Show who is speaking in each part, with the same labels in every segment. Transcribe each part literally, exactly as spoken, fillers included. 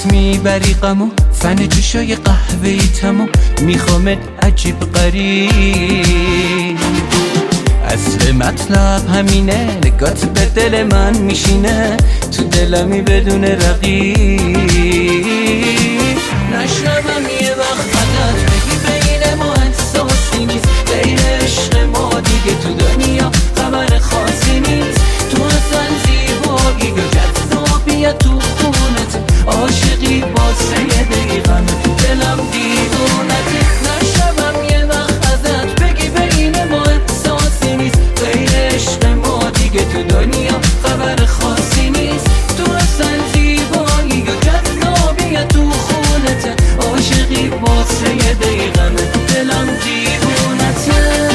Speaker 1: میبری غمو، فن جوشای قهوه‌ای تموم، میخوامت عجیب غریب. اصل مطلب همینه، نگات به دل من میشینه، تو دلمی بدون رقیب. نشنوم یه وقت فقط بگی بین ما احساسی نیست، غیر عشق ما دیگه تو دنیا خبر خاصی نیست. تو اصلا زیبایی و جذابیت تو خونت، عاشقی واسه یه دقیقم دلم دیوونته. نشنوم یه وقت ازت بگی بین ما احساسی نیست، غیر عشق ما دیگه تو دنیا خبر خاصی نیست. تو اصلا زیبایی و جذابیت تو خونت، عاشقی واسه یه دقیقم دلم دیوونته.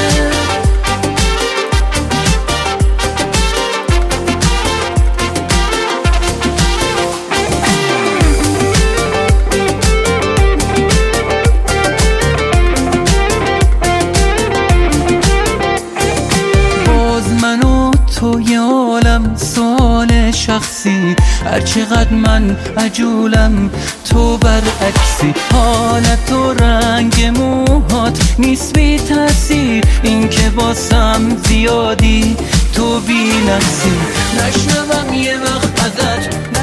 Speaker 1: تو یه عالم سوال شخصی، هرچقدر من عجولم تو برعکسی. حالت و رنگ موهات نیست بی تأثیر، این که واسم زیادی تو بی نفسی. نشنوم یه وقت ازت